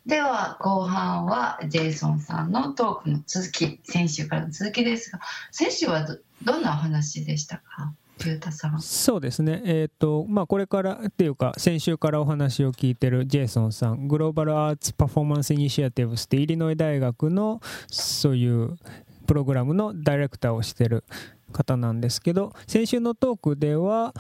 では後半はジェイソンさんのトークの続き、先週からの続きですが、先週は どんなお話でしたか、龍太さん。 そうですね、これからっていうか先週からお話を聞いてるジェイソンさん、グローバルアーツパフォーマンスイニシアティブスってイリノイ大学のそういうプログラムのダイレクターをしてる方なんですけど、先週のトークでは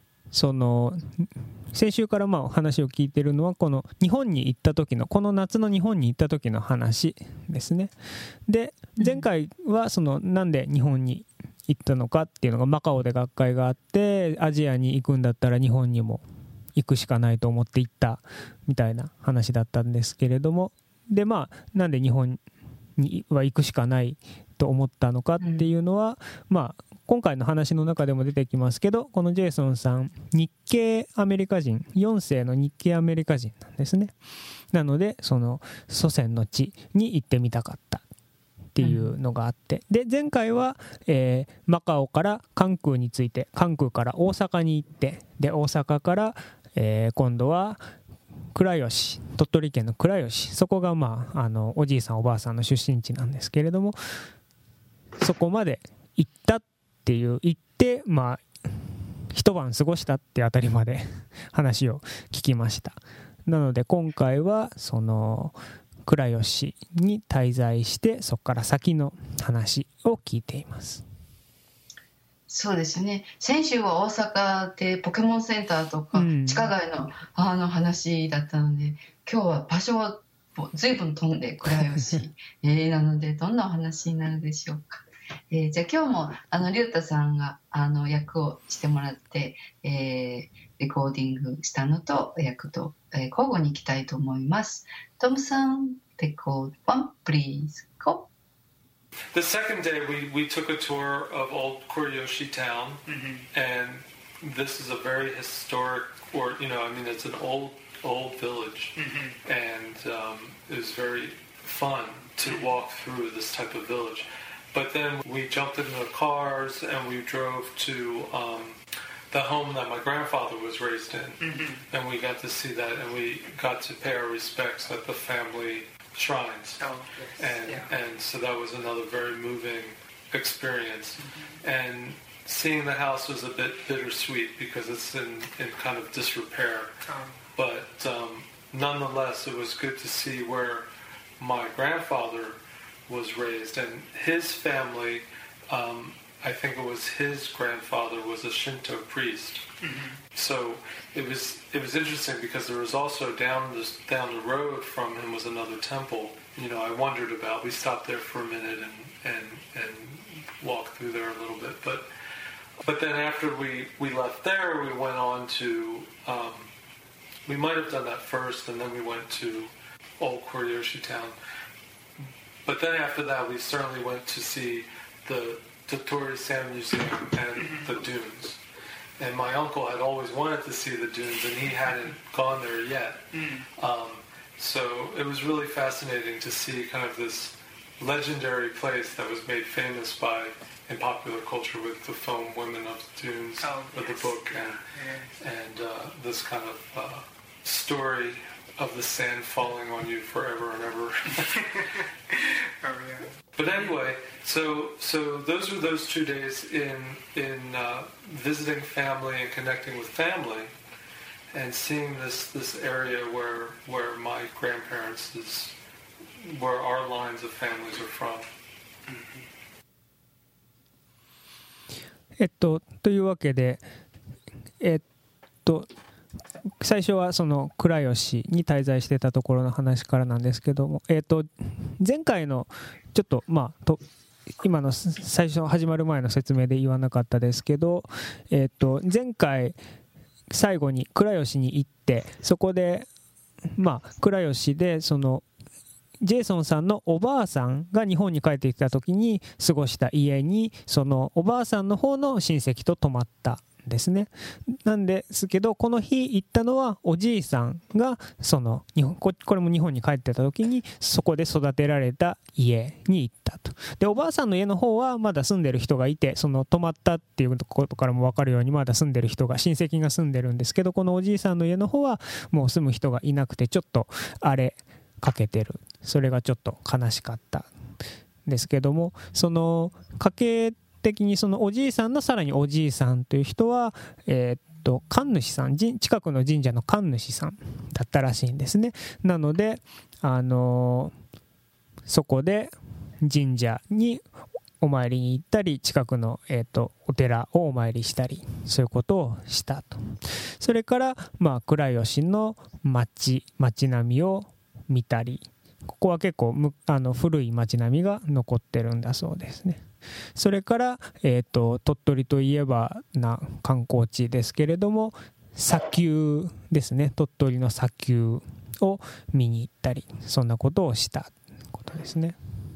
先週から話を聞いてるのはこの日本に行った時の、この夏の日本に行った時の話ですね。で前回はなんで日本に行ったのかっていうのが、マカオで学会があってアジアに行くんだったら日本にも行くしかないと思って行ったみたいな話だったんですけれども、でなんで日本には行くしかないと思ったのかっていうのは、今回の話の中でも出てきますけど、このジェイソンさん日系アメリカ人、4世の日系アメリカ人なんですね。なので祖先の地に行ってみたかったっていうのがあって、で前回は、マカオから関空について、関空から大阪に行って、で大阪から、今度は倉吉、鳥取県の倉吉、そこがおじいさんおばあさんの出身地なんですけれども、そこまで行ったっていう、行って一晩過ごしたってあたりまで話を聞きました。なので今回は倉吉に滞在して、そこから先の話を聞いています。 そうですね、先週は大阪でポケモンセンターとか地下街の話だったので、今日は場所を随分飛んで倉吉、なのでどんなお話になるでしょうか。じゃあ今日も龍太さんが役をしてもらって、レコーディングしたのと役と、交互にいきたいと思います。トムさん、レコード1 please go. The second day we took a tour of old Kuryoshi town, and this is a very historic, or it's an old village, and it was very fun to walk through this type of village. But then we jumped into the cars and we drove to the home that my grandfather was raised in, and we got to see that, and we got to pay our respects at the family shrines. And so that was another very moving experience. And seeing the house was a bit bittersweet because it's in kind of disrepair. But nonetheless, it was good to see where my grandfather was raised, and his family, I think it was his grandfather was a Shinto priest. So it was interesting because there was also down the road from him was another temple. I wondered about. We stopped there for a minute and walked through there a little bit, but then after we left there, we went on to. We might have done that first, and then we went to old Koryoshi town. But then after that, we certainly went to see the Tottori Sand Museum and the dunes. And my uncle had always wanted to see the dunes, and he hadn't gone there yet. So it was really fascinating to see kind of this legendary place that was made famous in popular culture with the film Women of the Dunes, of the book, and this kind of story of the sand falling on you forever and ever. But anyway, so those were those 2 days in visiting family and connecting with family, and seeing this area where my grandparents where our lines of families are from. というわけで、最初は倉吉に滞在してたところの話からなんですけども、前回のちょっと今の最初始まる前の説明で言わなかったですけど、前回最後に倉吉に行って、そこで倉吉でジェイソンさんのおばあさんが日本に帰ってきた時に過ごした家に、おばあさんの方の親戚と泊まったですね。なんですけど、この日行ったのはおじいさんがこれも日本に帰ってた時にそこで育てられた家に行ったと。でおばあさんの家の方はまだ住んでる人がいて、泊まったっていうことからも分かるようにまだ住んでる人が、親戚が住んでるんですけど、このおじいさんの家の方はもう住む人がいなくて、ちょっと荒れかけてる。それがちょっと悲しかったですけども、その家系的にそのおじいさんのさらにおじいさんという人は神主さん、近くの神社の神主さんだったらしいんですね。なのでそこで神社にお参りに行ったり、近くの、お寺をお参りしたり、そういうことをしたと。それから倉吉の町並みを見たり、ここは結構古い町並みが残ってるんだそうですね。それから、鳥取といえばな観光地ですけれども、砂丘ですね。鳥取の砂丘を見に行ったり、そんなことをしたことですね。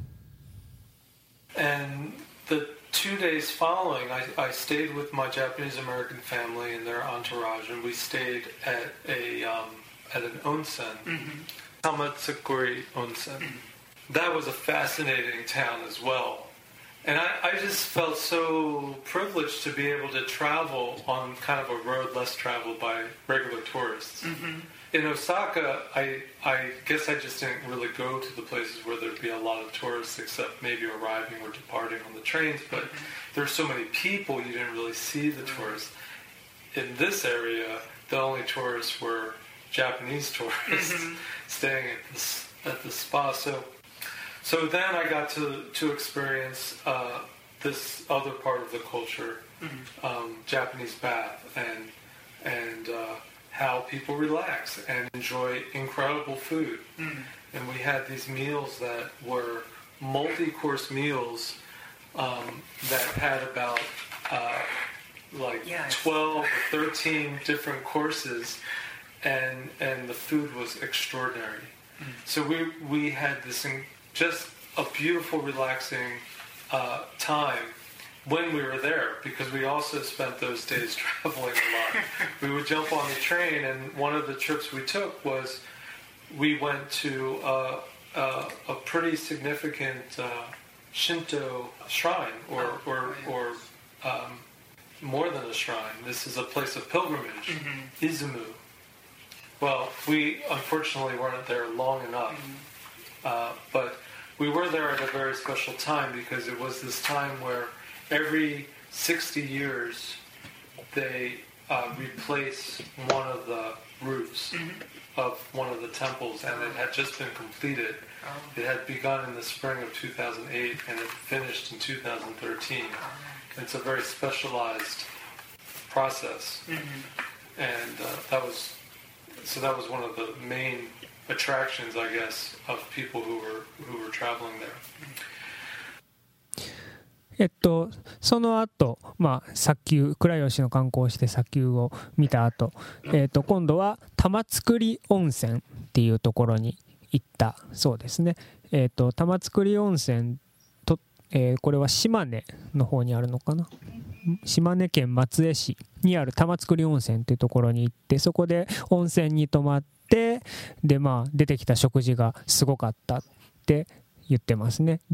And the 2 days following, I stayed with my Japanese American family and their entourage, and we stayed at an onsen, Tamatsukuri Onsen. That was a fascinating town as well. And I just felt so privileged to be able to travel on kind of a road less traveled by regular tourists. In Osaka, I guess I just didn't really go to the places where there'd be a lot of tourists, except maybe arriving or departing on the trains. But there's so many people, you didn't really see the tourists. In this area, the only tourists were Japanese tourists staying at the spa. So then I got to experience this other part of the culture, Japanese bath, and how people relax and enjoy incredible food. And we had these meals that were multi-course meals that had about 12 or 13 different courses, and the food was extraordinary. So we had this just a beautiful, relaxing time when we were there, because we also spent those days traveling a lot. We would jump on the train, and one of the trips we took was we went to a pretty significant Shinto shrine, or more than a shrine. This is a place of pilgrimage, Izumu. Well, we unfortunately weren't there long enough, but we were there at a very special time, because it was this time where every 60 years they replace one of the roofs of one of the temples, and it had just been completed. It had begun in the spring of 2008 and it finished in 2013. It's a very specialized process, and that was one of the main attractions, I guess, of people who were traveling there. その後、砂丘、倉吉の観光をして砂丘を見た後、今度は玉造温泉っていうところに行ったそうですね。玉造温泉と、これは島根の方にあるのかな。島根県松江市にある玉造温泉っていうところに行って、そこで温泉に泊まって、で出てきた食事がすごかったって言ってますね。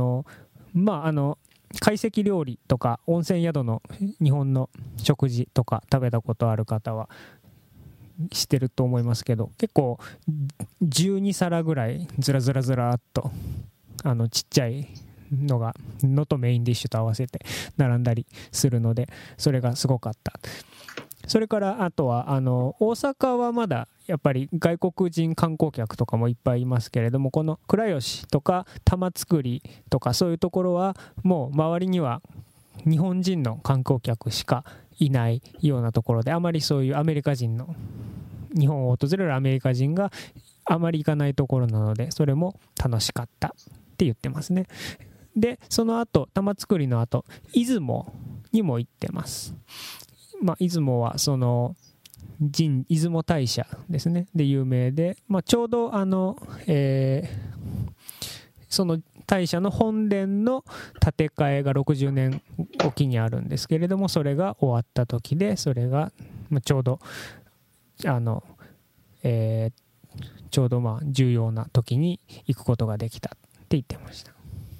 懐石料理とか温泉宿の日本の食事とか食べたことある方は知ってると思いますけど、結構12皿ぐらいずらずらずらっとちっちゃいのがのとメインディッシュと合わせて並んだりするので、それがすごかった。それからあとは大阪はまだやっぱり外国人観光客とかもいっぱいいますけれども、この倉吉とか玉造とかそういうところはもう周りには日本人の観光客しかいないようなところで、あまりそういうアメリカ人の日本を訪れるアメリカ人があまり行かないところなので、それも楽しかったって言ってますね。でその後玉造の後出雲にも行ってます。出雲はその出雲大社ですねで有名で、ちょうどその大社の本殿の建て替えが60年おきにあるんですけれども、それが終わった時で、それがちょうどちょうど重要な時に行くことができたって言ってました。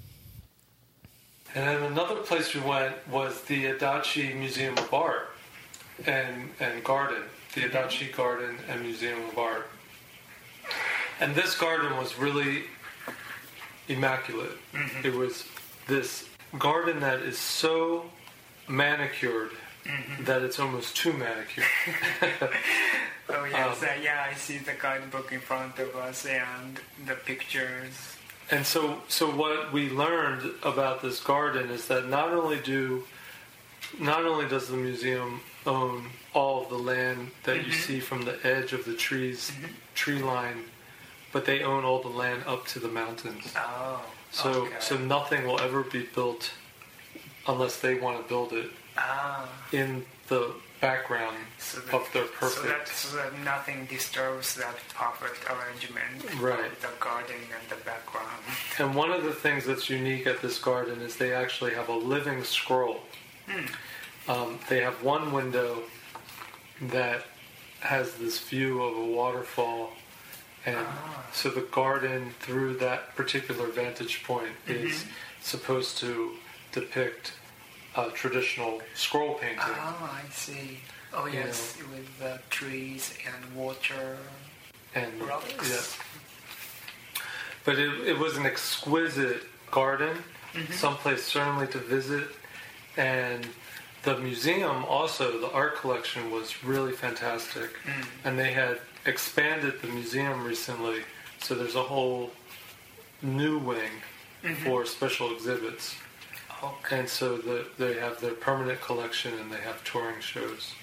And then another place we went was the Adachi Museum of Art and Garden, the Adachi Garden and Museum of Art. And this garden was really immaculate. It was this garden that is so manicured that it's almost too manicured. Oh yes, yeah, I see the guidebook in front of us and the pictures. And so what we learned about this garden is that not only does the museum own all of the land that you see from the edge of the tree line, but they own all the land up to the mountains. Oh, so nothing will ever be built unless they want to build it in the background of their perfect. So that nothing disturbs that perfect arrangement right. of the garden and the background. And one of the things that's unique at this garden is they actually have a living scroll. They have one window that has this view of a waterfall, and so the garden through that particular vantage point is supposed to depict traditional scroll painting. Oh, I see. Oh yes, with the trees and water and rocks. Yeah. But it was an exquisite garden, someplace certainly to visit, and the museum also, the art collection was really fantastic, and they had expanded the museum recently, so there's a whole new wing for special exhibits. Okay. And so they have their permanent collection and they have touring shows.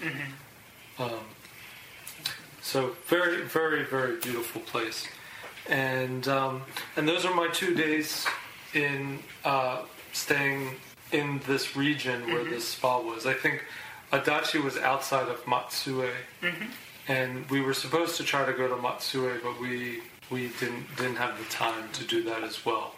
So very, very, very beautiful place. And those are my 2 days in staying in this region where this spa was. I think Adachi was outside of Matsue, and we were supposed to try to go to Matsue, but we didn't have the time to do that as well.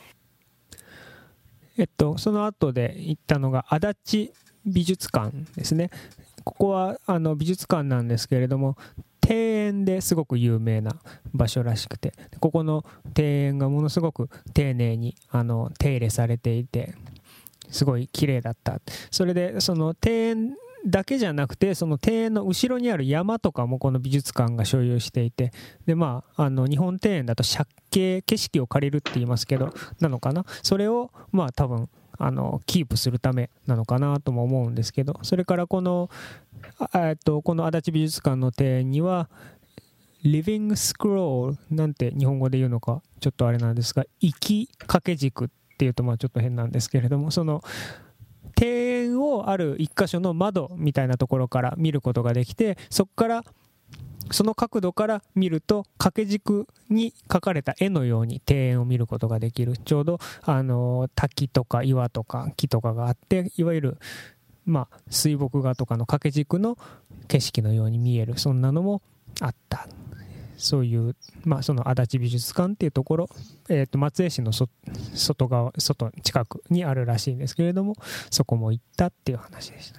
その後で行ったのが足立美術館ですね。ここは美術館なんですけれども、庭園ですごく有名な場所らしくて、ここの庭園がものすごく丁寧に手入れされていて、すごい綺麗だった。それでその庭園だけじゃなくて、その庭園の後ろにある山とかもこの美術館が所有していて、で日本庭園だと借景、景色を借りるって言いますけど、なのかな、それを多分キープするためなのかなとも思うんですけど、それからこの足立美術館の庭園にはリビングスクロールなんて日本語で言うのかちょっとあれなんですが、生き掛け軸っていうとちょっと変なんですけれども、その庭園をある一箇所の窓みたいなところから見ることができて、そこからその角度から見ると掛け軸に描かれた絵のように庭園を見ることができる。ちょうど滝とか岩とか木とかがあって、いわゆる水墨画とかの掛け軸の景色のように見える、そんなのもあった。そういうその足立美術館っていうところ、松江市の外近くにあるらしいんですけれども、そこも行ったっていう話でした。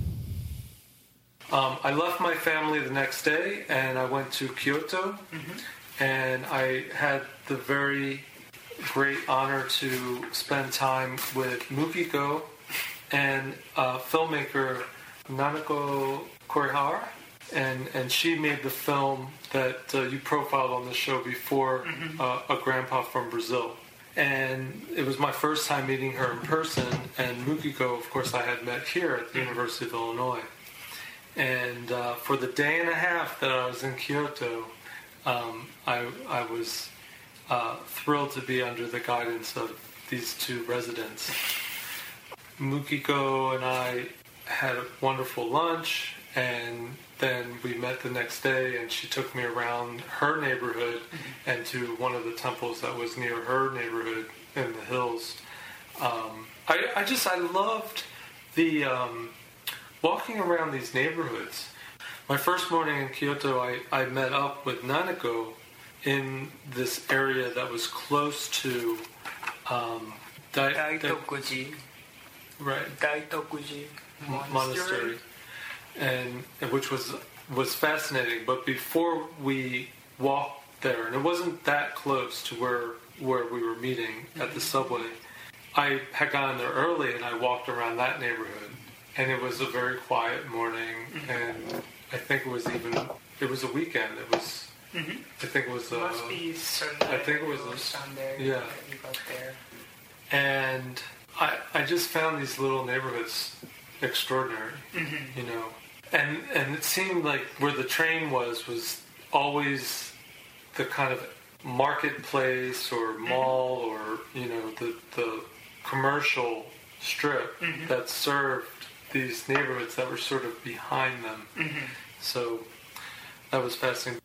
I left my family the next day and I went to Kyoto, and I had the very great honor to spend time with Mukiko and filmmaker Nanako Korihara, and she made the film that you profiled on the show before, A Grandpa from Brazil. And it was my first time meeting her in person, and Mukiko, of course, I had met here at the University of Illinois. And for the day and a half that I was in Kyoto, I was thrilled to be under the guidance of these two residents. Mukiko and I had a wonderful lunch, and then we met the next day, and she took me around her neighborhood and to one of the temples that was near her neighborhood in the hills. I loved the walking around these neighborhoods. My first morning in Kyoto, I met up with Nanako in this area that was close to Daitokuji. Right. Daitokuji Monastery, and which was fascinating. But before we walked there, and it wasn't that close to where we were meeting at the subway, I had gotten there early and I walked around that neighborhood, and it was a very quiet morning, and I think it was a weekend. I think it was Must be Sunday. I think it was Sunday. Yeah. That you got there. And I just found these little neighborhoods extraordinary, you know. And it seemed like where the train was always the kind of marketplace or mall or, you know, the commercial strip that served these neighborhoods that were sort of behind them. So that was fascinating.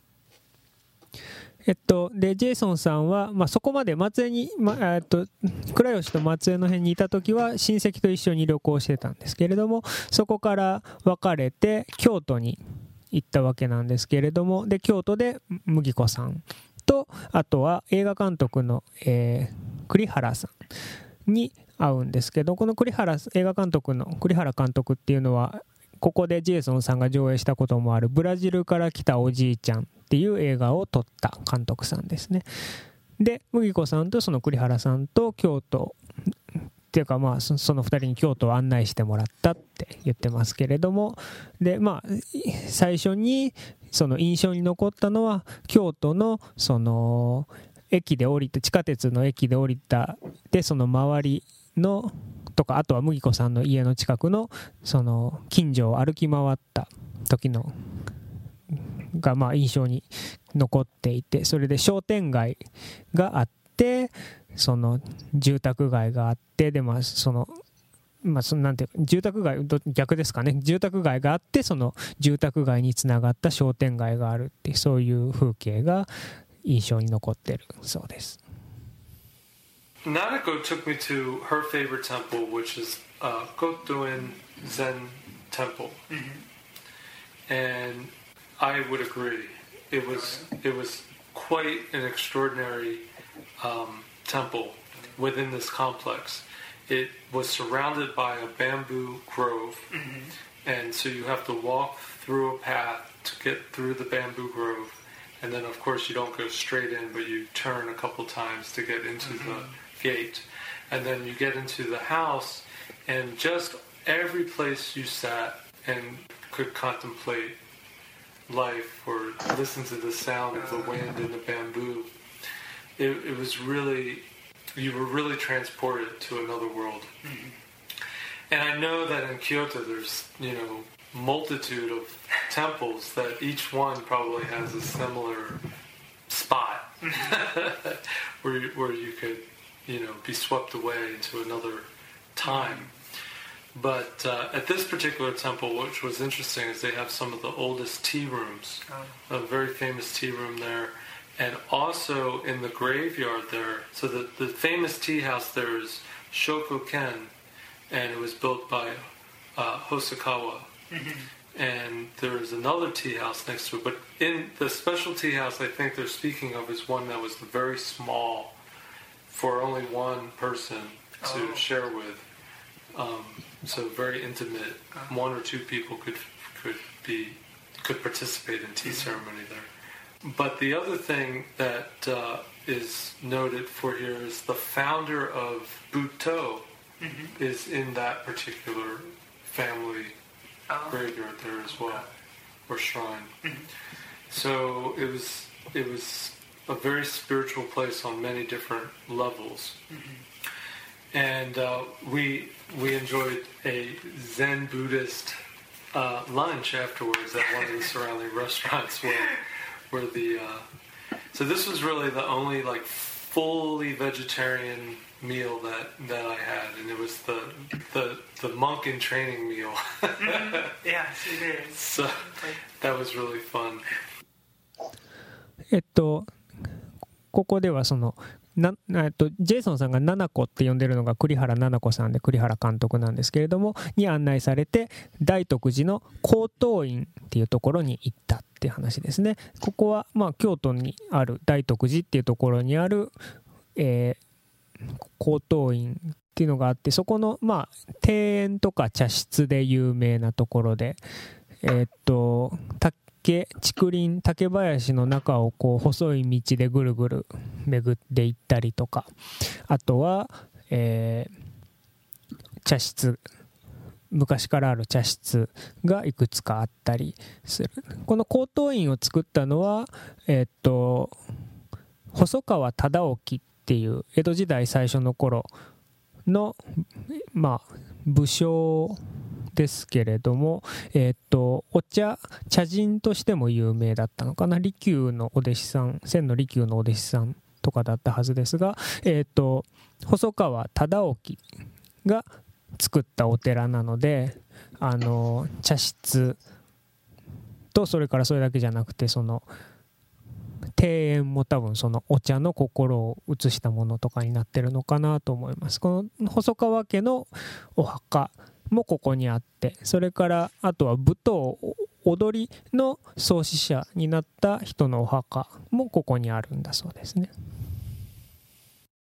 でジェイソンさんは、そこまで松江に、倉吉と松江の辺にいた時は親戚と一緒に旅行してたんですけれども、そこから別れて京都に行ったわけなんですけれども、で京都で麦子さんと、あとは映画監督の、栗原さんに会うんですけど、この映画監督の栗原監督っていうのは、ここでジェイソンさんが上映したこともあるブラジルから来たおじいちゃんっていう映画を撮った監督さんですね。で麦子さんとその栗原さんと京都っていうか、その2人に京都を案内してもらったって言ってますけれども、で最初にその印象に残ったのは京都のその駅で降りて、地下鉄の駅で降りたで、その周りのとか、あとは麦子さんの家の近くのその近所を歩き回った時のが印象に残っていて、それで商店街があって、その住宅街があって、でそのなんていうか、住宅街逆ですかね、住宅街があって、その住宅街につながった商店街があるっていう、そういう風景が印象に残ってるそうです。 Nanako took me to her favorite temple, which is Kotoin Zen Temple, and I would agree. It was quite an extraordinary temple within this complex. It was surrounded by a bamboo grove, and so you have to walk through a path to get through the bamboo grove, and then of course you don't go straight in, but you turn a couple times to get into the gate, and then you get into the house, and just every place you sat and could contemplate life or listen to the sound of the wind in the bamboo, it was really, you were really transported to another world. And I know that in Kyoto there's, you know, multitude of temples that each one probably has a similar spot where you could, you know, be swept away into another time. But at this particular temple, which was interesting, is they have some of the oldest tea rooms, a very famous tea room there, and also in the graveyard there. So the famous tea house there is Shokoken, and it was built by Hosokawa. And there's another tea house next to it. But in the special tea house I think they're speaking of is one that was very small, for only one person to share with. So very intimate. One or two people could participate in tea ceremony there. But the other thing that is noted for here is the founder of Buto is in that particular family graveyard there as well, or shrine. So it was a very spiritual place on many different levels. And we enjoyed a Zen Buddhist lunch afterwards at one of the surrounding restaurants where the so this was really the only like fully vegetarian meal that I had, and it was the monk in training meal. Yes, it is. So that was really fun. ここではそのジェイソンさんがナナコって呼んでるのが栗原菜々子さんで、栗原監督なんですけれどもに案内されて大徳寺の高等院っていうところに行ったっていう話ですね。ここは京都にある大徳寺っていうところにある、高等院っていうのがあって、そこの庭園とか茶室で有名なところで、竹林の中をこう細い道でぐるぐる巡っていったりとか、あとは、茶室昔からある茶室がいくつかあったりする。この高等院を作ったのは、細川忠興っていう江戸時代最初の頃の、武将ですけれども、茶人としても有名だったのかな。利休のお弟子さん、千利休のお弟子さんとかだったはずですが、細川忠興が作ったお寺なので、茶室と、それからそれだけじゃなくて、その庭園も多分そのお茶の心を映したものとかになってるのかなと思います。この細川家のお墓もここにあって、それからあとは舞踏踊りの創始者になった人のお墓もここにあるんだそうですね。